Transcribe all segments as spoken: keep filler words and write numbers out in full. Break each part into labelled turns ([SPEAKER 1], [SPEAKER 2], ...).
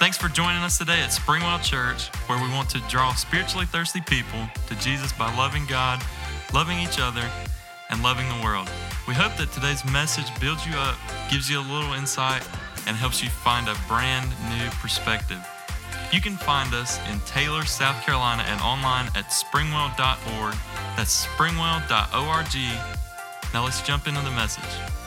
[SPEAKER 1] Thanks for joining us today at Springwell Church, where we want to draw spiritually thirsty people to Jesus by loving God, loving each other, and loving the world. We hope that today's message builds you up, gives you a little insight, and helps you find a brand new perspective. You can find us in Taylor, South Carolina, and online at springwell dot org. That's springwell dot org. Now let's jump into the message.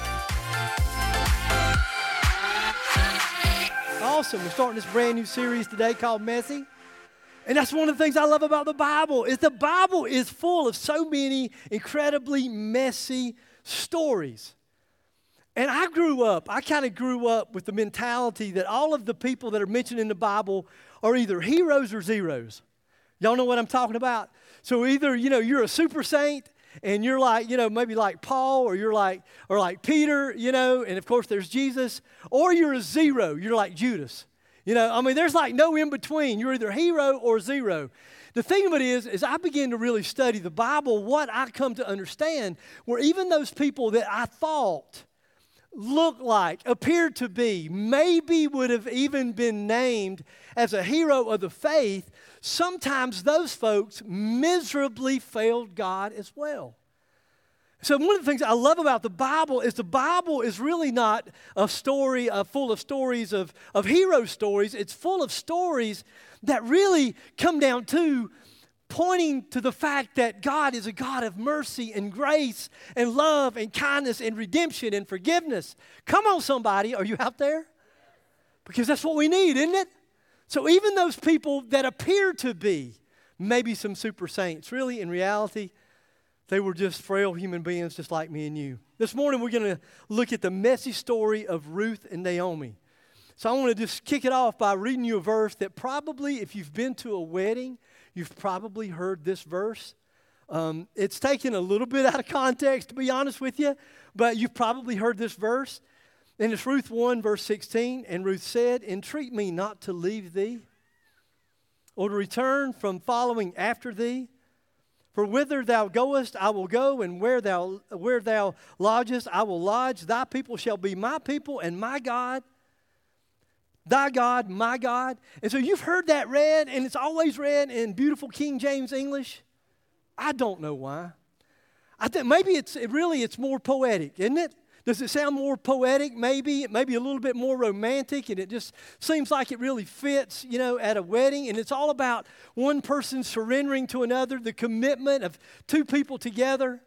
[SPEAKER 2] Awesome. We're starting this brand new series today called Messy. And that's one of the things I love about the Bible is the Bible is full of so many incredibly messy stories. And I grew up, I kind of grew up with the mentality that all of the people that are mentioned in the Bible are either heroes or zeros. Y'all know what I'm talking about? So either, you know, you're a super saint and you're like, you know, maybe like Paul, or you're like, or like Peter, you know, and of course there's Jesus, or you're a zero, you're like Judas. You know, I mean, there's like no in between. You're either hero or zero. The thing of it is, is I began to really study the Bible, what I come to understand were even those people that I thought looked like, appeared to be, maybe would have even been named as a hero of the faith, sometimes those folks miserably failed God as well. So one of the things I love about the Bible is the Bible is really not a story uh, full of stories of, of hero stories. It's full of stories that really come down to pointing to the fact that God is a God of mercy and grace and love and kindness and redemption and forgiveness. Come on, somebody. Are you out there? Because that's what we need, isn't it? So even those people that appear to be maybe some super saints, really in reality, they were just frail human beings just like me and you. This morning we're going to look at the messy story of Ruth and Naomi. So I want to just kick it off by reading you a verse that probably, if you've been to a wedding, you've probably heard this verse. Um, it's taken a little bit out of context, to be honest with you, but you've probably heard this verse. And it's Ruth one, verse sixteen. And Ruth said, "Entreat me not to leave thee, or to return from following after thee. For whither thou goest, I will go, and where thou where thou lodgest, I will lodge. Thy people shall be my people, and my God, thy God, my God." And so you've heard that read, and it's always read in beautiful King James English. I don't know why. I think maybe it's it really it's more poetic, isn't it? Does it sound more poetic? Maybe, maybe a little bit more romantic, and it just seems like it really fits, you know, at a wedding. And it's all about one person surrendering to another, the commitment of two people together.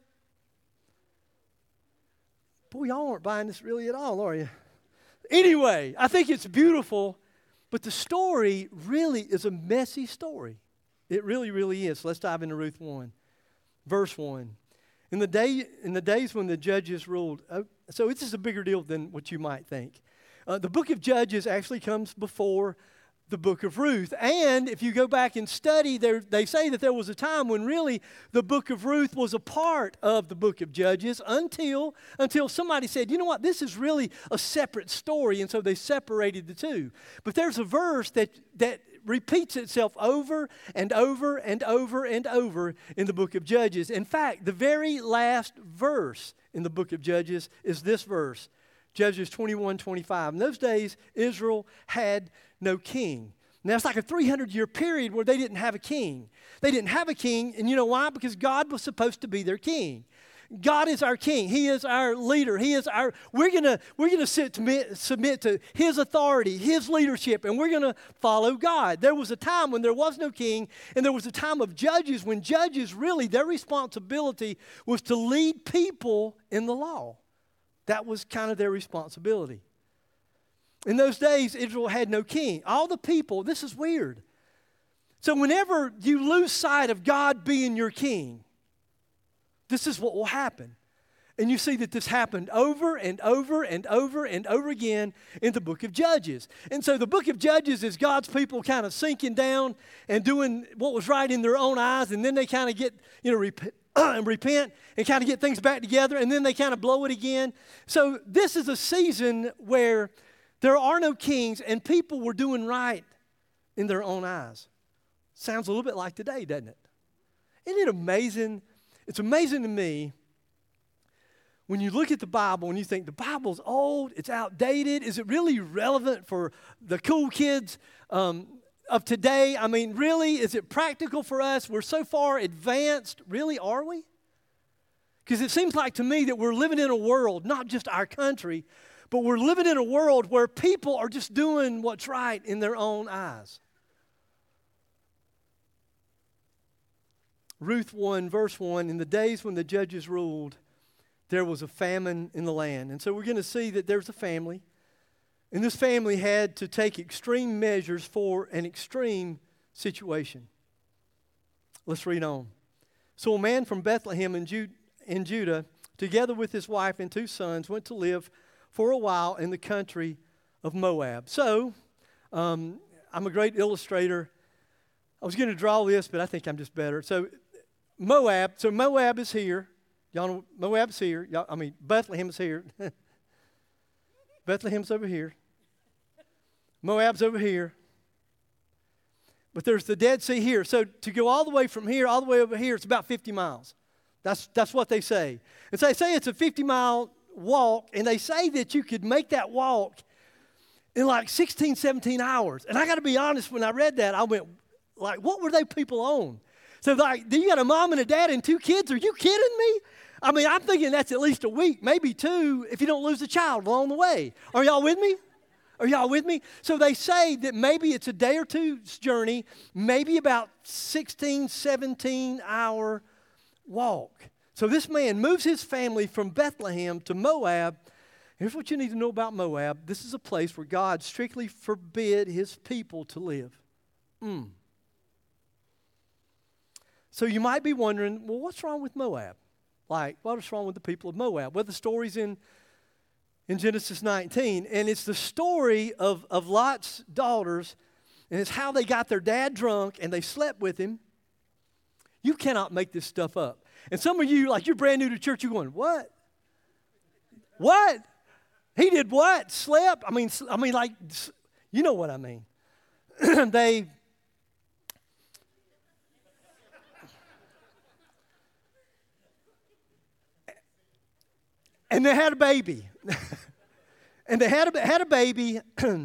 [SPEAKER 2] Boy, y'all aren't buying this really at all, are you? Anyway, I think it's beautiful, but the story really is a messy story. It really, really is. So let's dive into Ruth one, verse one. In the day, in the days when the judges ruled, oh, so it's just a bigger deal than what you might think. Uh, the book of Judges actually comes before the book of Ruth. And if you go back and study, there, they say that there was a time when really the book of Ruth was a part of the book of Judges until, until somebody said, you know what, this is really a separate story. And so they separated the two. But there's a verse that that repeats itself over and over and over and over in the book of Judges. In fact, the very last verse in the book of Judges is this verse, Judges twenty-one twenty-five. In those days, Israel had no king. Now, it's like a three hundred year period where they didn't have a king. They didn't have a king, and you know why? Because God was supposed to be their king. God is our king. He is our leader. He is our, we're going to we're gonna submit, submit to His authority, His leadership, and we're going to follow God. There was a time when there was no king, and there was a time of judges when judges really, their responsibility was to lead people in the law. That was kind of their responsibility. In those days, Israel had no king. All the people, this is weird. So whenever you lose sight of God being your king, this is what will happen. And you see that this happened over and over and over and over again in the book of Judges. And so the book of Judges is God's people kind of sinking down and doing what was right in their own eyes, and then they kind of get, you know, rep- and repent and kind of get things back together, and then they kind of blow it again. So this is a season where there are no kings, and people were doing right in their own eyes. Sounds a little bit like today, doesn't it? Isn't it amazing? It's amazing to me when you look at the Bible and you think the Bible's old, it's outdated, is it really relevant for the cool kids um, of today? I mean, really, is it practical for us? We're so far advanced. Really, are we? Because it seems like to me that we're living in a world, not just our country, but we're living in a world where people are just doing what's right in their own eyes. Ruth one, verse one, in the days when the judges ruled, there was a famine in the land. And so we're going to see that there's a family, and this family had to take extreme measures for an extreme situation. Let's read on. So a man from Bethlehem in, Ju- in Judah, together with his wife and two sons, went to live for a while in the country of Moab. So, um, I'm a great illustrator. I was going to draw this, but I think I'm just better. So, Moab, so Moab is here. Y'all know Moab's here. Y'all, I mean, Bethlehem's here. Bethlehem's over here. Moab's over here. But there's the Dead Sea here. So to go all the way from here, all the way over here, it's about fifty miles. That's, that's what they say. And so they say it's a fifty-mile walk, and they say that you could make that walk in like sixteen, seventeen hours. And I got to be honest, when I read that, I went, like, what were they people on? So, like, you got a mom and a dad and two kids? Are you kidding me? I mean, I'm thinking that's at least a week, maybe two, if you don't lose a child along the way. Are y'all with me? Are y'all with me? So they say that maybe it's a day or two's journey, maybe about sixteen, seventeen hour walk. So this man moves his family from Bethlehem to Moab. Here's what you need to know about Moab. This is a place where God strictly forbid his people to live. Mm. So you might be wondering, well, what's wrong with Moab? Like, what's wrong with the people of Moab? Well, the story's in, in Genesis nineteen, and it's the story of, of Lot's daughters, and it's how they got their dad drunk, and they slept with him. You cannot make this stuff up. And some of you, like, you're brand new to church, you're going, what? What? He did what? Slept? I mean, I mean, like, you know what I mean. they... And they had a baby. and they had a, had a baby,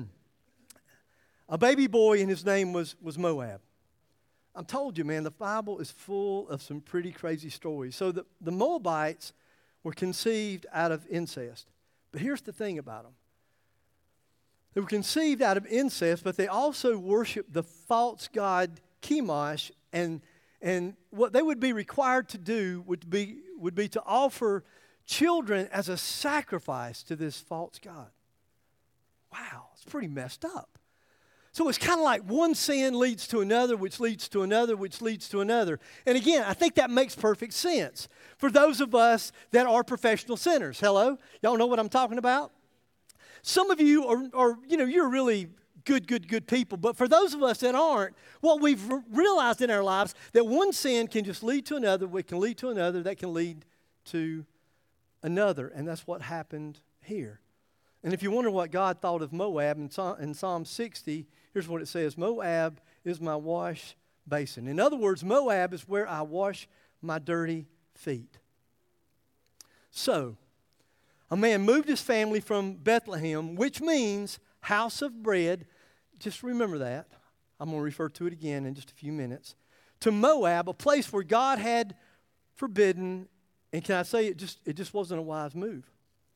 [SPEAKER 2] a baby boy, and his name was, was Moab. I told you, man, the Bible is full of some pretty crazy stories. So the, the Moabites were conceived out of incest. But here's the thing about them. They were conceived out of incest, but they also worshiped the false god Chemosh, and, and what they would be required to do would be, would be to offer children as a sacrifice to this false god. Wow, it's pretty messed up. So it's kind of like one sin leads to another, which leads to another, which leads to another. And again, I think that makes perfect sense for those of us that are professional sinners. Hello? Y'all know what I'm talking about? Some of you are, are you know, you're really good, good, good people. But for those of us that aren't, what we've re- realized in our lives, that one sin can just lead to another, which can lead to another, that can lead to another, and that's what happened here. And if you wonder what God thought of Moab, in Psalm, in Psalm sixty, here's what it says: Moab is my wash basin. In other words, Moab is where I wash my dirty feet. So, a man moved his family from Bethlehem, which means house of bread. Just remember that. I'm going to refer to it again in just a few minutes. To Moab, a place where God had forbidden. And can I say it just it just wasn't a wise move.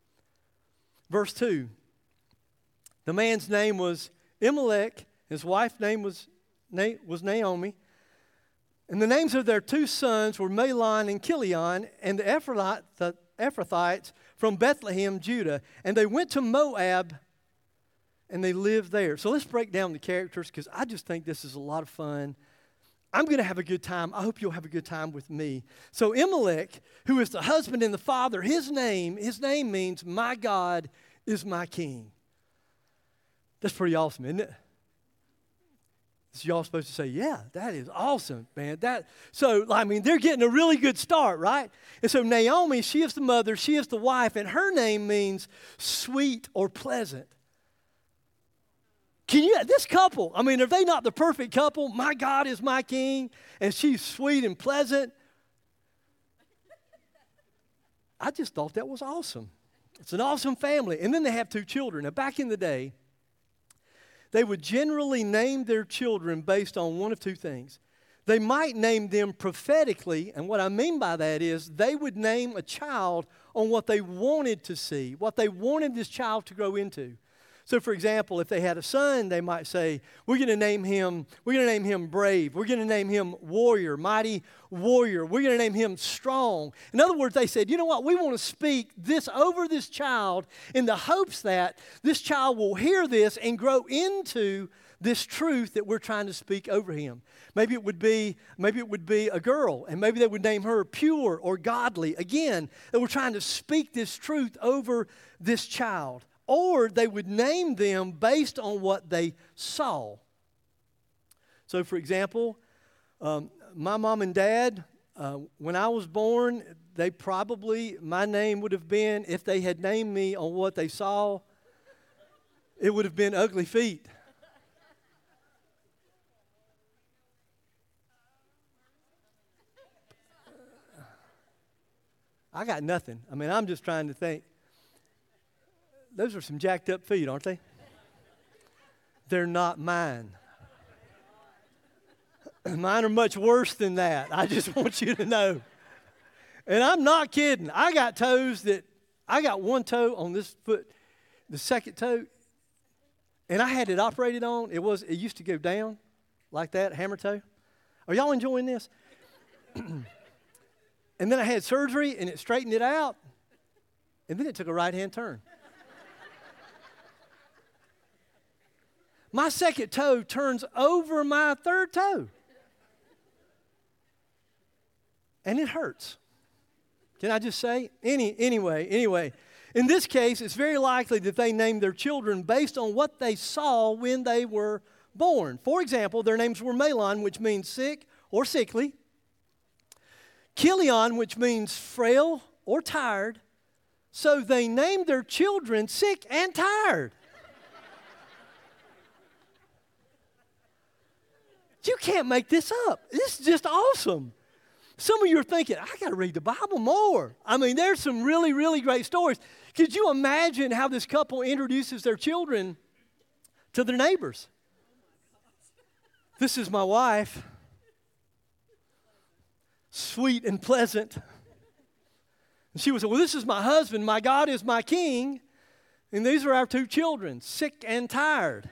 [SPEAKER 2] Verse two. The man's name was Elimelech. His wife's name was, was Naomi. And the names of their two sons were Mahlon and Chilion, and the Ephrathite, the Ephrathites from Bethlehem, Judah. And they went to Moab, and they lived there. So let's break down the characters, because I just think this is a lot of fun. I'm going to have a good time. I hope you'll have a good time with me. So Elimelech, who is the husband and the father, his name, his name means, my God is my king. That's pretty awesome, isn't it? So y'all supposed to say, yeah, that is awesome, man. That So, I mean, they're getting a really good start, right? And so Naomi, she is the mother, she is the wife, and her name means sweet or pleasant. Can you, this couple, I mean, are they not the perfect couple? My God is my king, and she's sweet and pleasant. I just thought that was awesome. It's an awesome family. And then they have two children. Now, back in the day, they would generally name their children based on one of two things. They might name them prophetically, and what I mean by that is they would name a child on what they wanted to see, what they wanted this child to grow into. So, for example, if they had a son, they might say, we're going to name him, we're going to name him brave. We're going to name him warrior, mighty warrior. We're going to name him strong. In other words, they said, you know what, we want to speak this over this child in the hopes that this child will hear this and grow into this truth that we're trying to speak over him. Maybe it would be, maybe it would be a girl, and maybe they would name her pure or godly. Again, they were trying to speak this truth over this child. Or they would name them based on what they saw. So, for example, um, my mom and dad, uh, when I was born, they probably, my name would have been, if they had named me on what they saw, it would have been Ugly Feet. I got nothing. I mean, I'm just trying to think. Those are some jacked up feet, aren't they? They're not mine. Mine are much worse than that. I just want you to know. And I'm not kidding. I got toes that, I got one toe on this foot, the second toe, and I had it operated on. It was, it used to go down like that, hammer toe. Are y'all enjoying this? And then I had surgery, and it straightened it out, and then it took a right-hand turn. My second toe turns over my third toe. And it hurts. Can I just say? Any, anyway, anyway. In this case, it's very likely that they named their children based on what they saw when they were born. For example, their names were Malon, which means sick or sickly. Kilion, which means frail or tired. So they named their children sick and tired. You can't make this up. This is just awesome. Some of you are thinking, I got to read the Bible more. I mean, there's some really, really great stories. Could you imagine how this couple introduces their children to their neighbors? This is my wife. Sweet and pleasant. And she would say, well, this is my husband. My God is my king. And these are our two children, sick and tired.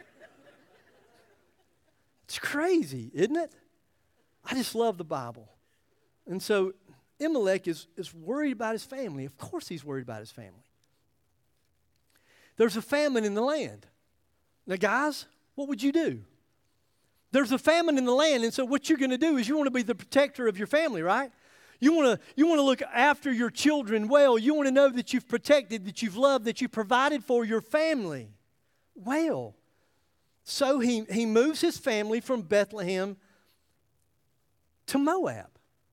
[SPEAKER 2] It's crazy, isn't it? I just love the Bible. And so Elimelech is, is worried about his family. Of course he's worried about his family. There's a famine in the land. Now, guys, what would you do? There's a famine in the land, and so what you're going to do is you want to be the protector of your family, right? You want to you want to look after your children well. You want to know that you've protected, that you've loved, that you've provided for your family well. So he, he moves his family from Bethlehem to Moab.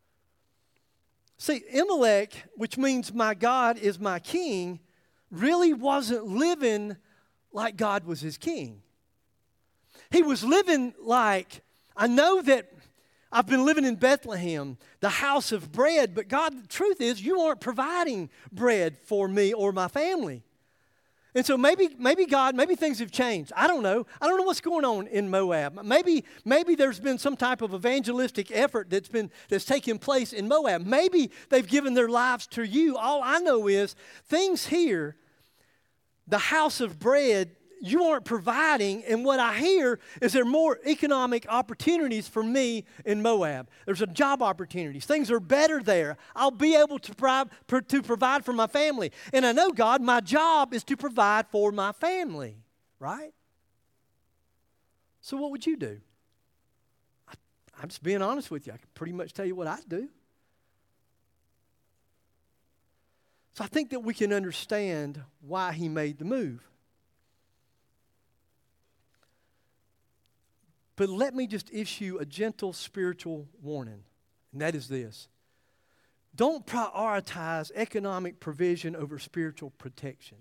[SPEAKER 2] See, Elimelech, which means my God is my king, really wasn't living like God was his king. He was living like, I know that I've been living in Bethlehem, the house of bread, but God, the truth is you aren't providing bread for me or my family. And so maybe, maybe God, maybe things have changed. I don't know. I don't know what's going on in Moab. Maybe, maybe there's been some type of evangelistic effort that's been that's taken place in Moab. Maybe they've given their lives to you. All I know is things here, the house of bread, you aren't providing, and what I hear is there are more economic opportunities for me in Moab. There's a job opportunities. Things are better there. I'll be able to provide, to provide for my family. And I know, God, my job is to provide for my family, right? So what would you do? I, I'm just being honest with you. I can pretty much tell you what I'd do. So I think that we can understand why he made the move. But let me just issue a gentle spiritual warning, and that is this. Don't prioritize economic provision over spiritual protection.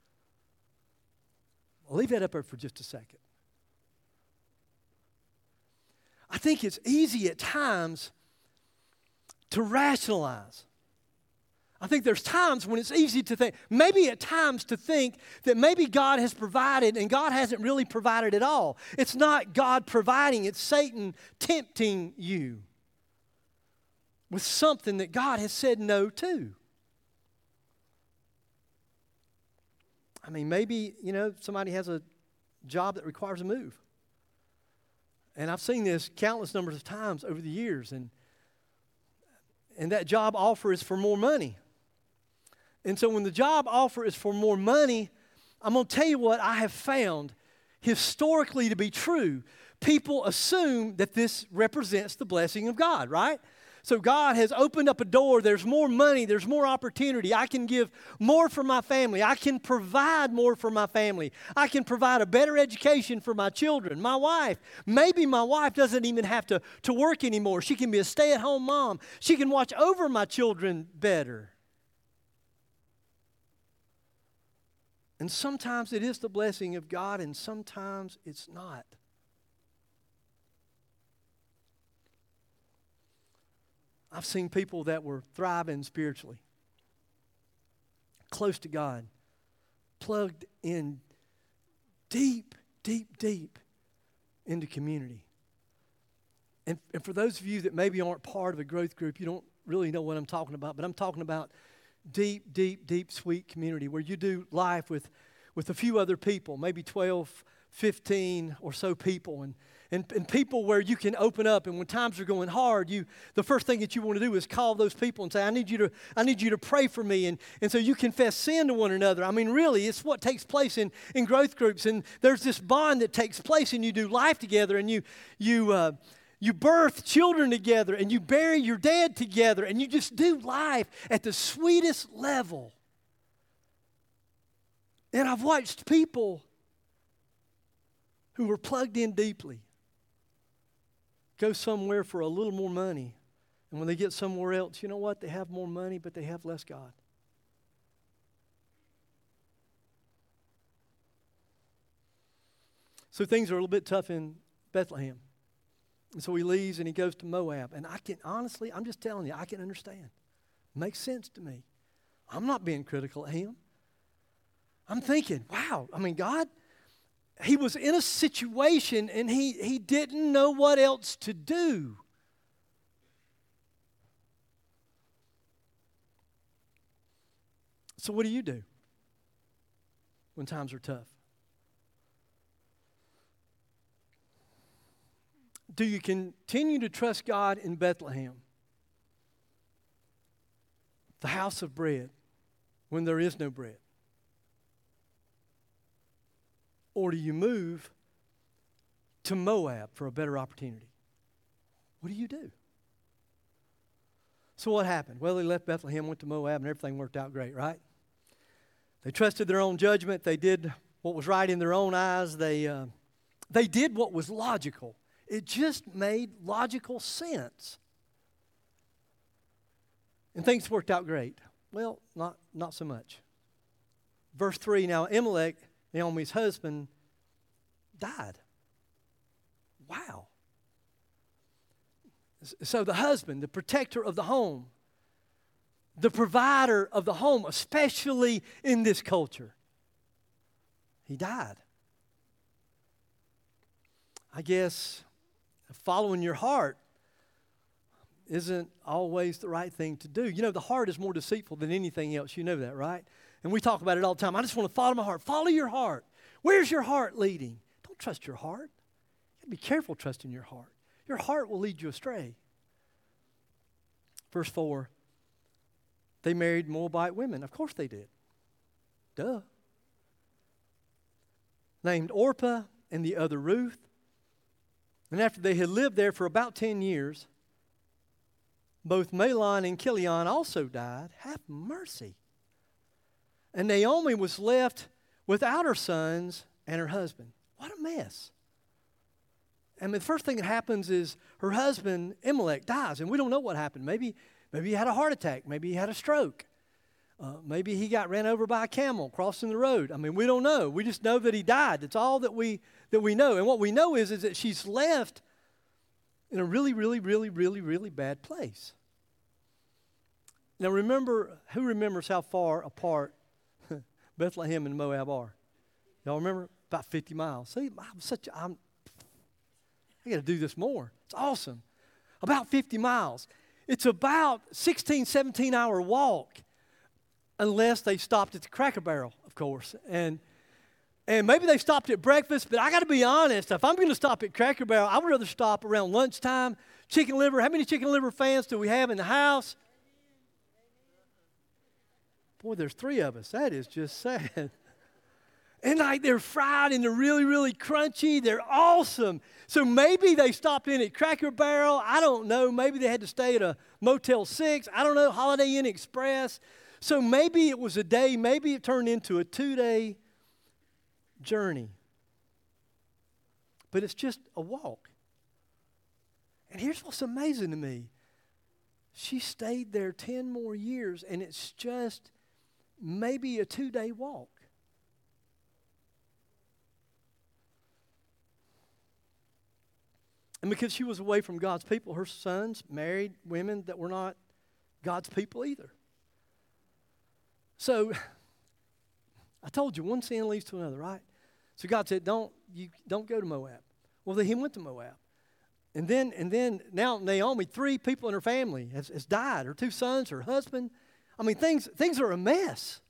[SPEAKER 2] I'll leave that up there for just a second. I think it's easy at times to rationalize. I think there's times when it's easy to think, maybe at times to think that maybe God has provided and God hasn't really provided at all. It's not God providing, it's Satan tempting you with something that God has said no to. I mean, maybe, you know, somebody has a job that requires a move. And I've seen this countless numbers of times over the years, and, and that job offer is for more money. And so when the job offer is for more money, I'm going to tell you what I have found historically to be true. People assume that this represents the blessing of God, right? So God has opened up a door. There's more money. There's more opportunity. I can give more for my family. I can provide more for my family. I can provide a better education for my children, my wife. Maybe my wife doesn't even have to, to work anymore. She can be a stay-at-home mom. She can watch over my children better. And sometimes it is the blessing of God, and sometimes it's not. I've seen people that were thriving spiritually, close to God, plugged in deep, deep, deep into community. And, and for those of you that maybe aren't part of a growth group, you don't really know what I'm talking about, but I'm talking about deep, deep, deep, sweet community where you do life with, with a few other people, maybe twelve, fifteen or so people, and, and, and people where you can open up, and when times are going hard, you the first thing that you want to do is call those people and say, I need you to, I need you to pray for me, and, and so you confess sin to one another. I mean, really, it's what takes place in, in growth groups, and there's this bond that takes place, and you do life together, and you, you, uh, You birth children together, and you bury your dad together, and you just do life at the sweetest level. And I've watched people who were plugged in deeply go somewhere for a little more money. And when they get somewhere else, you know what? They have more money, but they have less God. So things are a little bit tough in Bethlehem. And so he leaves and he goes to Moab. And I can, honestly, I'm just telling you, I can understand. Makes sense to me. I'm not being critical of him. I'm thinking, wow, I mean, God, he was in a situation and he, he didn't know what else to do. So what do you do when times are tough? Do you continue to trust God in Bethlehem, the house of bread, when there is no bread? Or do you move to Moab for a better opportunity? What do you do? So what happened? Well, they left Bethlehem, went to Moab, and everything worked out great, right? They trusted their own judgment. They did what was right in their own eyes. They, uh, they did what was logical. It just made logical sense. And things worked out great. Well, not, not so much. Verse three, now Amalek, Naomi's husband, died. Wow. So the husband, the protector of the home, the provider of the home, especially in this culture, he died. I guess following your heart isn't always the right thing to do. You know, the heart is more deceitful than anything else. You know that, right? And we talk about it all the time. I just want to follow my heart. Follow your heart. Where's your heart leading? Don't trust your heart. You gotta be careful trusting your heart. Your heart will lead you astray. Verse four, they married Moabite women. Of course they did. Duh. Named Orpah and the other Ruth. And after they had lived there for about ten years, both Mahlon and Chilion also died. Have mercy. And Naomi was left without her sons and her husband. What a mess. I mean, the first thing that happens is her husband, Amalek, dies. And we don't know what happened. Maybe, maybe he had a heart attack. Maybe he had a stroke. Uh, maybe he got ran over by a camel crossing the road. I mean, we don't know. We just know that he died. That's all that we that we know. And what we know is, is that she's left in a really, really, really, really, really bad place. Now remember, who remembers how far apart Bethlehem and Moab are? Y'all remember? About fifty miles. See, I'm such a, I'm, I got to do this more. It's awesome. About fifty miles. It's about sixteen, seventeen hour walk, unless they stopped at the Cracker Barrel, of course. And and maybe they stopped at breakfast, but I got to be honest, if I'm going to stop at Cracker Barrel, I would rather stop around lunchtime. Chicken liver, how many chicken liver fans do we have in the house? Boy, there's three of us. That is just sad. And like they're fried and they're really, really crunchy. They're awesome. So maybe they stopped in at Cracker Barrel. I don't know. Maybe they had to stay at a Motel six. I don't know. Holiday Inn Express. So maybe it was a day. Maybe it turned into a two-day journey. But it's just a walk. And here's what's amazing to me. She stayed there ten more years, and it's just maybe a two-day walk. And because she was away from God's people, her sons married women that were not God's people either. So, I told you, one sin leads to another, right? So God said, don't, you, don't go to Moab. Well, then he went to Moab. And then, and then now Naomi, three people in her family has, has died. Her two sons, her husband. I mean, things, things are a mess.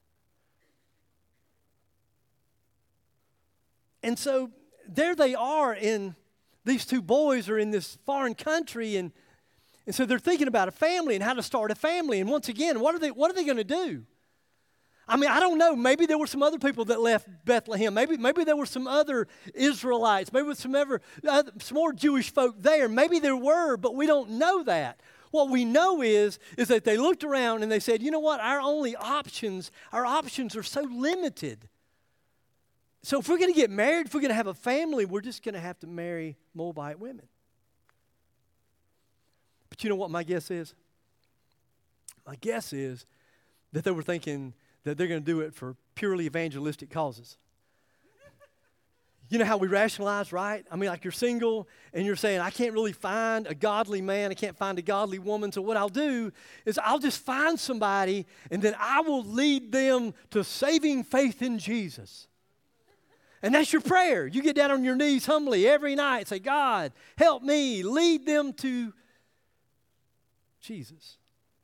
[SPEAKER 2] And so there they are in, these two boys are in this foreign country, and, and so they're thinking about a family and how to start a family. And once again, what are they, what are they going to do? I mean, I don't know. Maybe there were some other people that left Bethlehem. Maybe, maybe there were some other Israelites. Maybe there was some, ever, uh, some more Jewish folk there. Maybe there were, but we don't know that. What we know is, is that they looked around and they said, you know what? Our only options, our options are so limited. So if we're going to get married, if we're going to have a family, we're just going to have to marry Moabite women. But you know what my guess is? My guess is that they were thinking that they're going to do it for purely evangelistic causes. You know how we rationalize, right? I mean, like you're single and you're saying, I can't really find a godly man. I can't find a godly woman. So what I'll do is I'll just find somebody and then I will lead them to saving faith in Jesus. And that's your prayer. You get down on your knees humbly every night. Say, God, help me. Lead them to Jesus.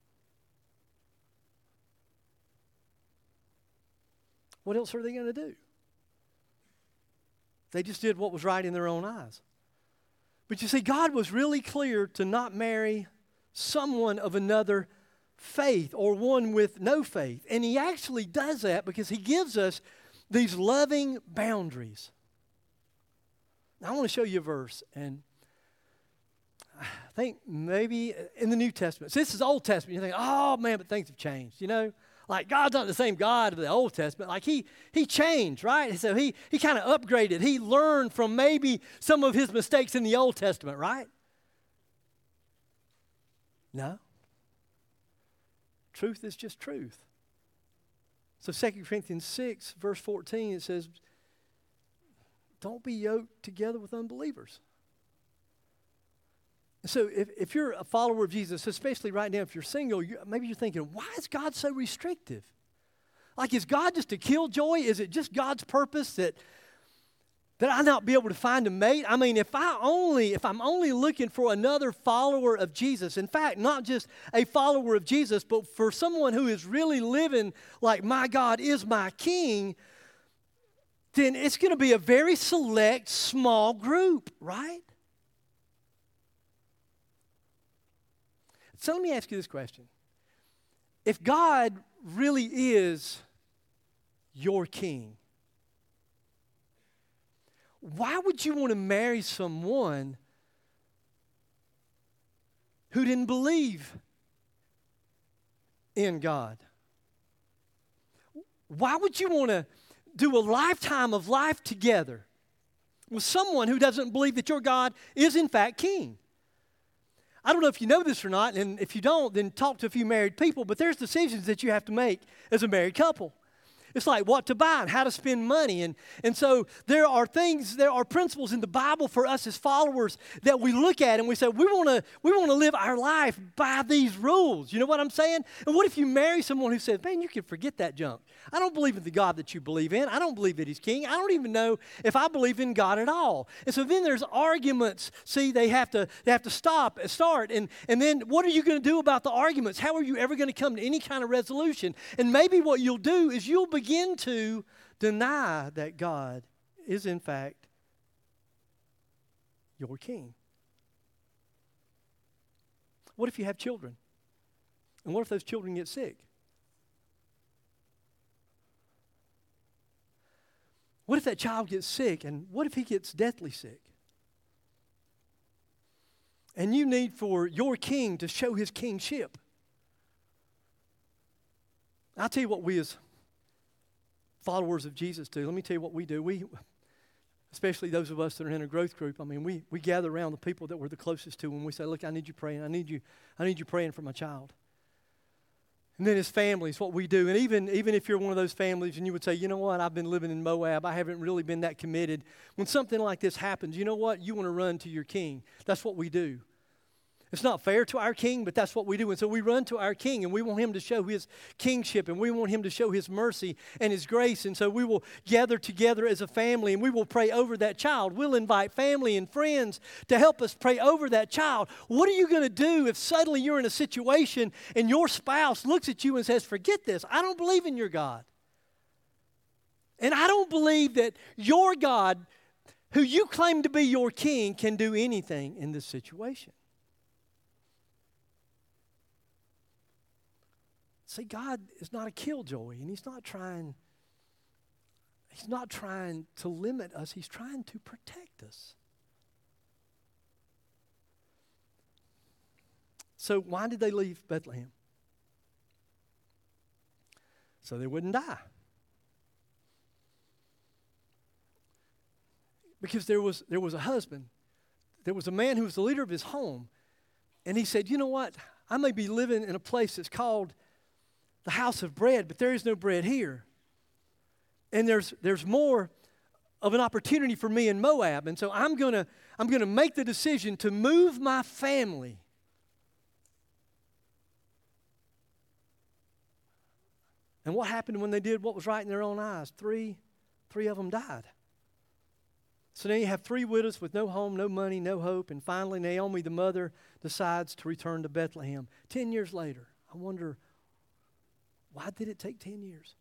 [SPEAKER 2] What else are they going to do? They just did what was right in their own eyes. But you see, God was really clear to not marry someone of another faith or one with no faith. And he actually does that because he gives us these loving boundaries. Now, I want to show you a verse, and I think maybe in the New Testament. So this is Old Testament. You think, oh, man, but things have changed, you know? Like, God's not the same God of the Old Testament. Like, he he changed, right? So he, he kind of upgraded. He learned from maybe some of his mistakes in the Old Testament, right? No. Truth is just truth. So Second Corinthians six, verse fourteen, it says, don't be yoked together with unbelievers. So if, if you're a follower of Jesus, especially right now if you're single, you, maybe you're thinking, why is God so restrictive? Like, is God just a killjoy? Is it just God's purpose that, that I not be able to find a mate? I mean, if I only, if I'm only looking for another follower of Jesus, in fact, not just a follower of Jesus, but for someone who is really living like my God is my King, then it's going to be a very select, small group, right? So let me ask you this question. If God really is your King, why would you want to marry someone who didn't believe in God? Why would you want to do a lifetime of life together with someone who doesn't believe that your God is in fact King? I don't know if you know this or not, and if you don't, then talk to a few married people, but there's decisions that you have to make as a married couple. It's like what to buy and how to spend money. And, and so there are things, there are principles in the Bible for us as followers that we look at and we say, we want to we want to live our life by these rules. You know what I'm saying? And what if you marry someone who says, man, you can forget that junk. I don't believe in the God that you believe in. I don't believe that he's king. I don't even know if I believe in God at all. And so then there's arguments. See, they have to they have to stop, start. And, and then what are you going to do about the arguments? How are you ever going to come to any kind of resolution? And maybe what you'll do is you'll begin to deny that God is in fact your king. What if you have children? And what if those children get sick? What if that child gets sick, and what if he gets deathly sick? And you need for your king to show his kingship. I'll tell you what we as followers of Jesus do. Let me tell you what we do. We, especially those of us that are in a growth group, I mean, we, we gather around the people that we're the closest to, and we say, look, I need you praying. I need you, I need you praying for my child. And then as families, what we do, and even, even if you're one of those families and you would say, you know what, I've been living in Moab, I haven't really been that committed. When something like this happens, you know what, you want to run to your king. That's what we do. It's not fair to our king, but that's what we do. And so we run to our king, and we want him to show his kingship, and we want him to show his mercy and his grace. And so we will gather together as a family, and we will pray over that child. We'll invite family and friends to help us pray over that child. What are you going to do if suddenly you're in a situation and your spouse looks at you and says, forget this, I don't believe in your God. And I don't believe that your God, who you claim to be your king, can do anything in this situation. See, God is not a killjoy, and he's not trying, he's not trying to limit us. He's trying to protect us. So why did they leave Bethlehem? So they wouldn't die. Because there was, there was a husband. There was a man who was the leader of his home. And he said, you know what? I may be living in a place that's called the house of bread, but there is no bread here. And there's there's more of an opportunity for me in Moab. And so I'm gonna I'm gonna make the decision to move my family. And what happened when they did what was right in their own eyes? Three, three of them died. So now you have three widows with no home, no money, no hope. And finally, Naomi, the mother, decides to return to Bethlehem. Ten years later, I wonder, why did it take ten years?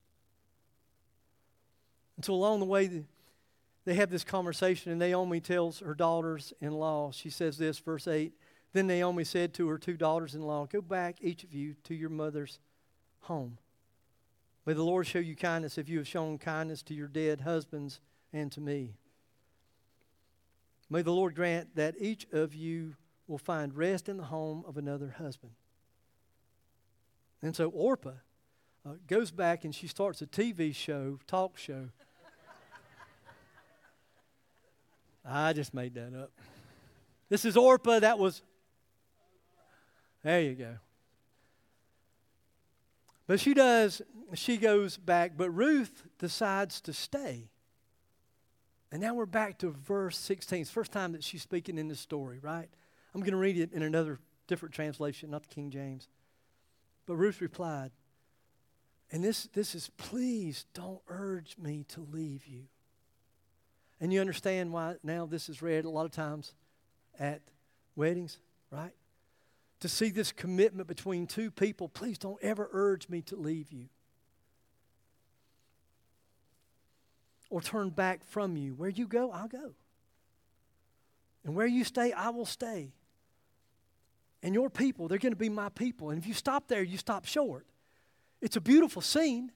[SPEAKER 2] And so along the way, they have this conversation, and Naomi tells her daughters-in-law, she says this, verse eight, then Naomi said to her two daughters-in-law, go back, each of you, to your mother's home. May the Lord show you kindness if you have shown kindness to your dead husbands and to me. May the Lord grant that each of you will find rest in the home of another husband. And so Orpah Uh, goes back and she starts a T V show, talk show. I just made that up. This is Orpah. That was, there you go. But she does, she goes back, but Ruth decides to stay. And now we're back to verse sixteen. It's the first time that she's speaking in this story, right? I'm going to read it in another different translation, not the King James. But Ruth replied, and this, this is, please don't urge me to leave you. And you understand why now this is read a lot of times at weddings, right? To see this commitment between two people, please don't ever urge me to leave you. Or turn back from you. Where you go, I'll go. And where you stay, I will stay. And your people, they're going to be my people. And if you stop there, you stop short. It's a beautiful scene.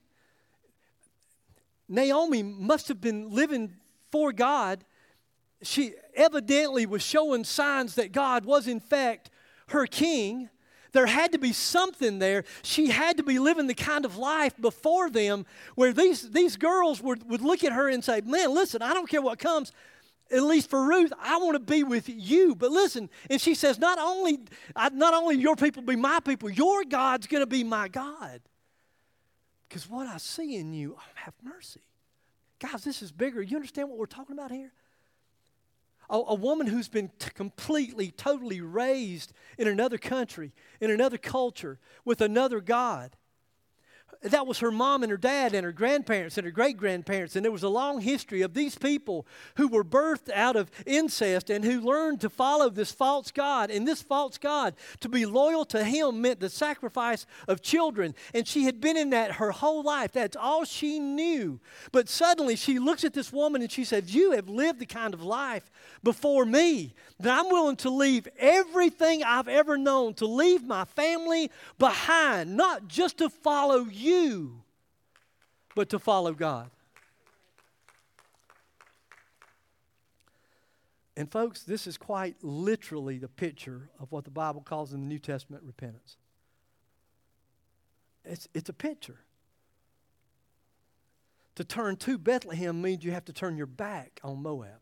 [SPEAKER 2] Naomi must have been living for God. She evidently was showing signs that God was in fact her king. There had to be something there. She had to be living the kind of life before them where these, these girls would, would look at her and say, man, listen, I don't care what comes. At least for Ruth, I want to be with you. But listen, and she says, not only, not only your people be my people, your God's going to be my God. because what I see in you, oh, have mercy. Guys, this is bigger. You understand what we're talking about here? A, a woman who's been t- completely, totally raised in another country, in another culture, with another God. That was her mom and her dad and her grandparents and her great-grandparents. And there was a long history of these people who were birthed out of incest and who learned to follow this false god. And this false god, to be loyal to him, meant the sacrifice of children. And she had been in that her whole life. That's all she knew. But suddenly she looks at this woman and she says, you have lived the kind of life before me that I'm willing to leave everything I've ever known, to leave my family behind, not just to follow you, but to follow God. And folks, this is quite literally the picture of what the Bible calls in the New Testament repentance. It's, it's a picture. To turn to Bethlehem means you have to turn your back on Moab.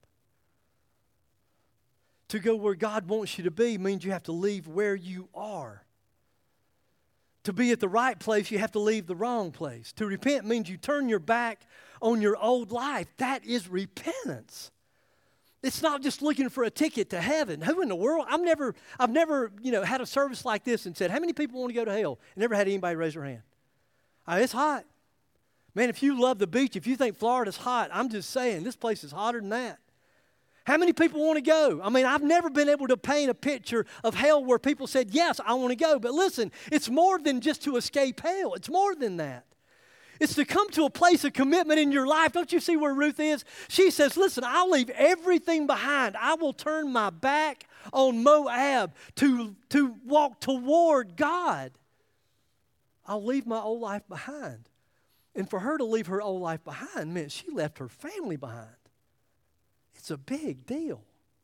[SPEAKER 2] To go where God wants you to be means you have to leave where you are. To be at the right place, you have to leave the wrong place. To repent means you turn your back on your old life. That is repentance. It's not just looking for a ticket to heaven. Who in the world? I've never, I've never, you know, had a service like this and said, how many people want to go to hell? I never had anybody raise their hand. Oh, it's hot. Man, if you love the beach, if you think Florida's hot, I'm just saying, this place is hotter than that. How many people want to go? I mean, I've never been able to paint a picture of hell where people said, yes, I want to go. But listen, it's more than just to escape hell. It's more than that. It's to come to a place of commitment in your life. Don't you see where Ruth is? She says, listen, I'll leave everything behind. I will turn my back on Moab to, to walk toward God. I'll leave my old life behind. And for her to leave her old life behind meant she left her family behind. It's a big deal.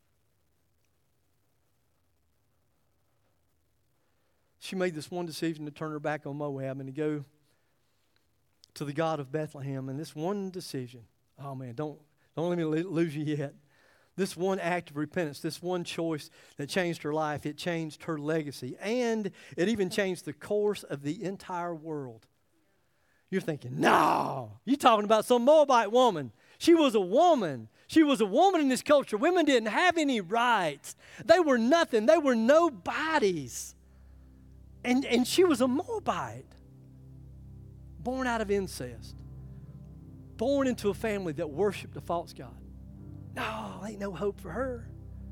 [SPEAKER 2] She made this one decision to turn her back on Moab and to go to the God of Bethlehem. And this one decision, oh man, don't, don't let me lose you yet. This one act of repentance, this one choice that changed her life, it changed her legacy. And it even changed the course of the entire world. You're thinking, no, you're talking about some Moabite woman. She was a woman. She was a woman in this culture. Women didn't have any rights. They were nothing. They were nobodies. And, and she was a Moabite, born out of incest, born into a family that worshiped a false god. No, ain't no hope for her.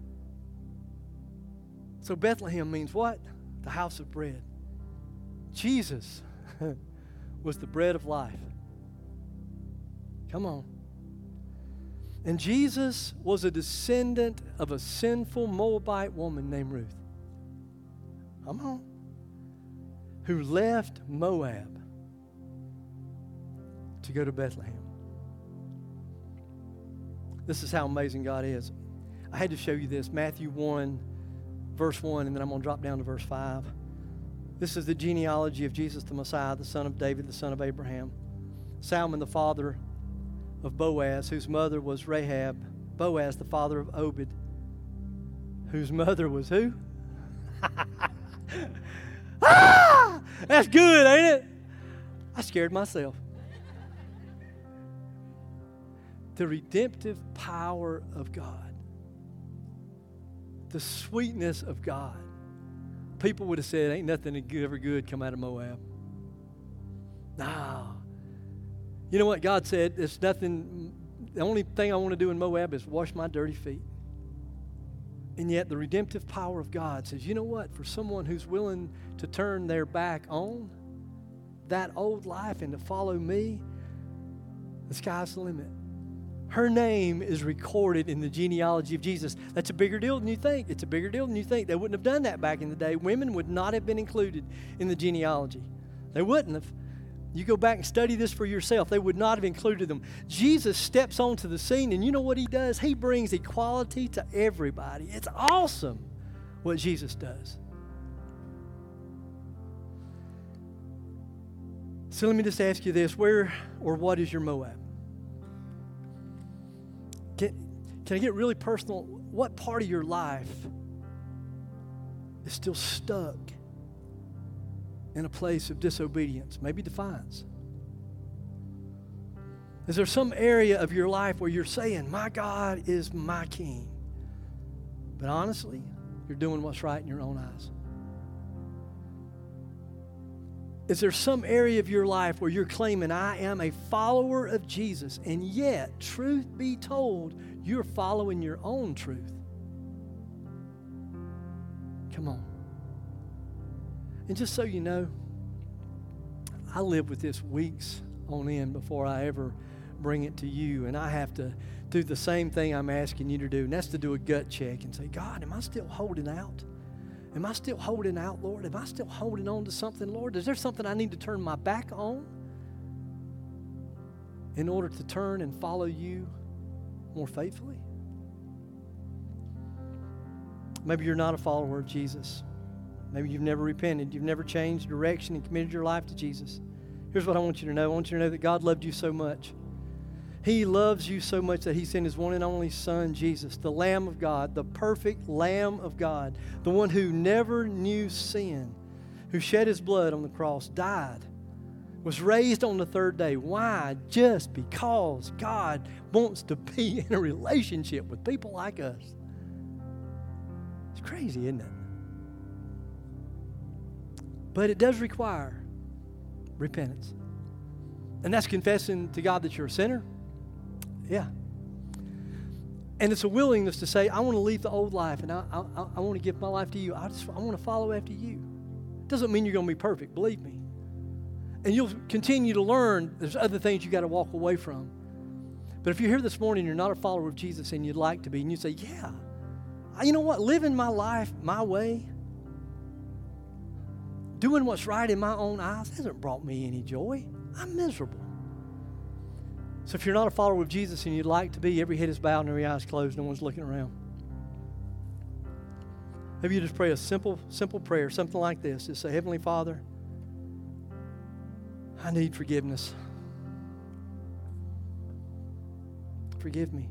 [SPEAKER 2] So Bethlehem means what? The house of bread. Jesus was the bread of life. Come on. And Jesus was a descendant of a sinful Moabite woman named Ruth. Come on. Who left Moab to go to Bethlehem. This is how amazing God is. I had to show you this. Matthew one, verse one, and then I'm going to drop down to verse five. This is the genealogy of Jesus the Messiah, the son of David, the son of Abraham. Salmon, the father of Boaz, whose mother was Rahab. Boaz, the father of Obed, whose mother was who? Ah! That's good, ain't it? I scared myself. The redemptive power of God. The sweetness of God. People would have said, ain't nothing ever good come out of Moab. No. You know what God said? There's nothing, the only thing I want to do in Moab is wash my dirty feet. And yet the redemptive power of God says, you know what? For someone who's willing to turn their back on that old life and to follow me, the sky's the limit. Her name is recorded in the genealogy of Jesus. That's a bigger deal than you think. It's a bigger deal than you think. They wouldn't have done that back in the day. Women would not have been included in the genealogy. They wouldn't have. You go back and study this for yourself. They would not have included them. Jesus steps onto the scene, and you know what he does? He brings equality to everybody. It's awesome what Jesus does. So let me just ask you this. Where or what is your Moab? Can, can I get really personal? What part of your life is still stuck in a place of disobedience, maybe defiance? Is there some area of your life where you're saying, my God is my King? But honestly, you're doing what's right in your own eyes. Is there some area of your life where you're claiming, I am a follower of Jesus, and yet, truth be told, you're following your own truth? Come on. And just so you know, I live with this weeks on end before I ever bring it to you, and I have to do the same thing I'm asking you to do, and that's to do a gut check and say, God, am I still holding out? Am I still holding out, Lord? Am I still holding on to something, Lord? Is there something I need to turn my back on in order to turn and follow you more faithfully? Maybe you're not a follower of Jesus. Maybe you've never repented. You've never changed direction and committed your life to Jesus. Here's what I want you to know. I want you to know that God loved you so much. He loves you so much that He sent His one and only Son, Jesus, the Lamb of God, the perfect Lamb of God, the one who never knew sin, who shed His blood on the cross, died, was raised on the third day. Why? Just because God wants to be in a relationship with people like us. It's crazy, isn't it? But it does require repentance. And that's confessing to God that you're a sinner. Yeah. And it's a willingness to say, I want to leave the old life and I, I, I want to give my life to you. I just I want to follow after you. It doesn't mean you're going to be perfect, believe me. And you'll continue to learn there's other things you got to walk away from. But if you're here this morning and you're not a follower of Jesus and you'd like to be, and you say, yeah, you know what, living my life my way, doing what's right in my own eyes hasn't brought me any joy. I'm miserable. So if you're not a follower of Jesus and you'd like to be, every head is bowed and every eye is closed, no one's looking around. Maybe you just pray a simple, simple prayer, something like this. Just say, Heavenly Father, I need forgiveness. Forgive me.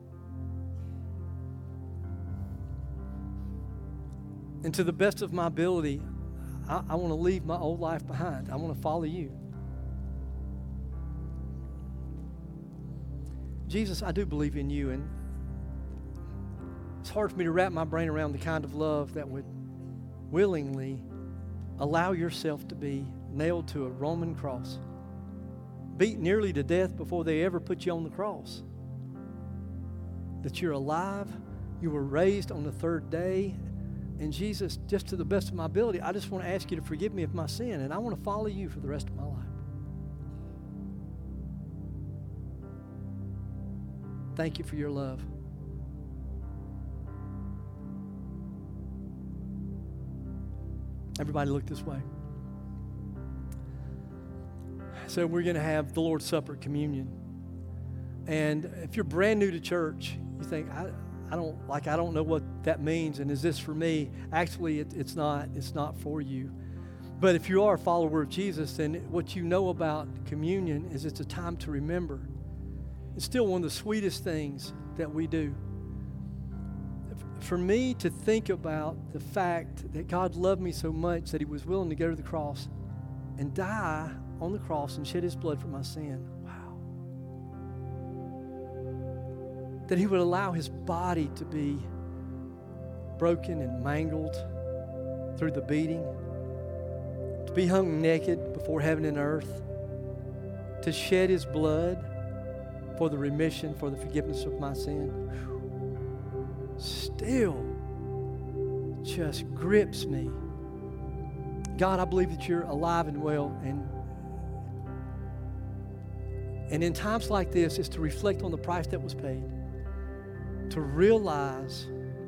[SPEAKER 2] And to the best of my ability, I, I want to leave my old life behind. I want to follow you. Jesus, I do believe in you, and it's hard for me to wrap my brain around the kind of love that would willingly allow yourself to be nailed to a Roman cross, beat nearly to death before they ever put you on the cross. That you're alive, you were raised on the third day, and Jesus, just to the best of my ability, I just want to ask you to forgive me of my sin, and I want to follow you for the rest of my life. Thank you for your love. Everybody look this way. So we're going to have the Lord's Supper, communion. And if you're brand new to church, you think, I, I don't like, I don't know what that means, and is this for me? Actually, it, it's not. It's not for you. But if you are a follower of Jesus, then what you know about communion is it's a time to remember. It's still one of the sweetest things that we do. For me to think about the fact that God loved me so much that He was willing to go to the cross and die on the cross and shed His blood for my sin. Wow. That He would allow His body to be broken and mangled through the beating, to be hung naked before heaven and earth, to shed His blood for the remission, for the forgiveness of my sin. Still just grips me. God, I believe that you're alive and well, and and in times like this, it's to reflect on the price that was paid, to realize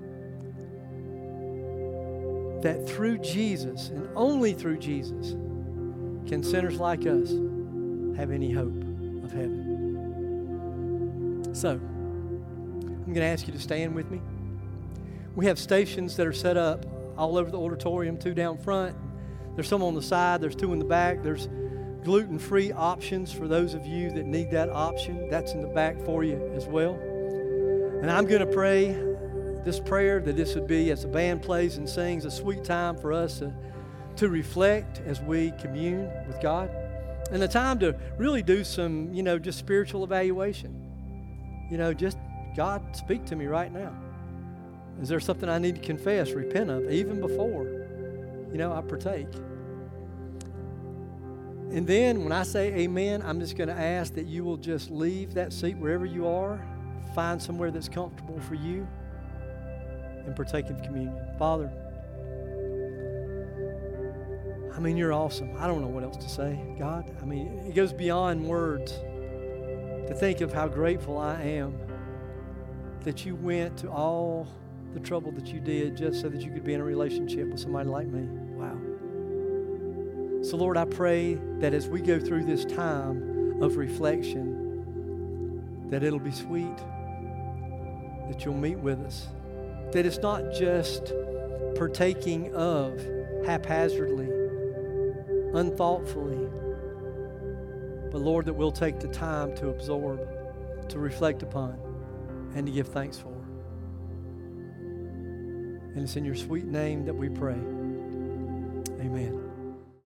[SPEAKER 2] that through Jesus, and only through Jesus, can sinners like us have any hope of heaven. So, I'm going to ask you to stand with me. We have stations that are set up all over the auditorium, two down front. There's some on the side. There's two in the back. There's gluten-free options for those of you that need that option. That's in the back for you as well. And I'm going to pray this prayer, that this would be, as the band plays and sings, a sweet time for us to, to reflect as we commune with God. And the time to really do some, you know, just spiritual evaluation. You know, just, God, speak to me right now. Is there something I need to confess, repent of, even before, you know, I partake? And then when I say amen, I'm just going to ask that you will just leave that seat wherever you are, find somewhere that's comfortable for you, and partake of communion. Father, I mean, you're awesome. I don't know what else to say, God. I mean, it goes beyond words to think of how grateful I am that you went to all the trouble that you did just so that you could be in a relationship with somebody like me. Wow. So, Lord, I pray that as we go through this time of reflection, that it'll be sweet, that you'll meet with us, that it's not just partaking of haphazardly, unthoughtfully, but Lord, that we'll take the time to absorb, to reflect upon, and to give thanks for. And it's in your sweet name that we pray. Amen.